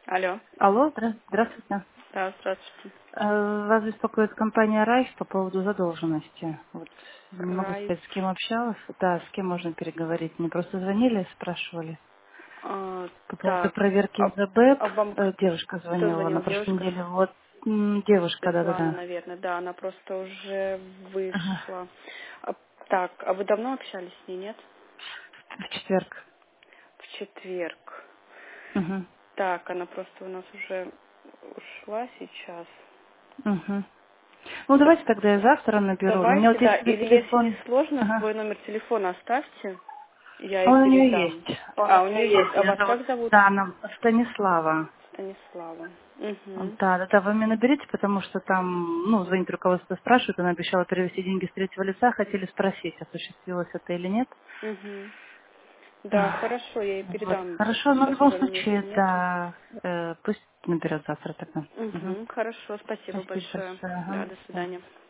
Алло. Алло, здравствуйте. Да, здравствуйте. Вас беспокоит компания Райф по поводу задолженности. Вот не могу Райф. сказать, с кем общалась. Да, с кем можно переговорить. Мне просто звонили и спрашивали. По поводу Так, проверки ЗБЭП. а вам Девушка кто звонила на звонил? прошлой Девушка? неделе. Вот девушка, Светлана, да-да-да. наверное. Да, она просто уже Ага. вышла. Так, а вы давно общались с ней, нет? В четверг. В четверг. Угу. Так, она просто у нас уже ушла сейчас. Угу. Ну, давайте тогда я завтра наберу. У меня Давайте, вот да, есть себе или если не телефон. сложно, Ага. свой номер телефона оставьте, я ей Он у нее передам. есть. А, у нее есть. А Меня вас зовут как зовут? да, она Станислава. Станислава. Угу. Да, да, да, вы меня наберите, потому что там, ну, звонит руководство, спрашивает, она обещала перевести деньги с третьего лица, хотели спросить, осуществилось это или нет. Угу. Да, Ах, хорошо, я ей Вот, передам. хорошо, но в Сейчас любом уже на случае, месте нету. да, пусть наберет завтра тогда. Мгм. Угу, хорошо, спасибо Спасибо большое. большое, Да, ага, до да. свидания.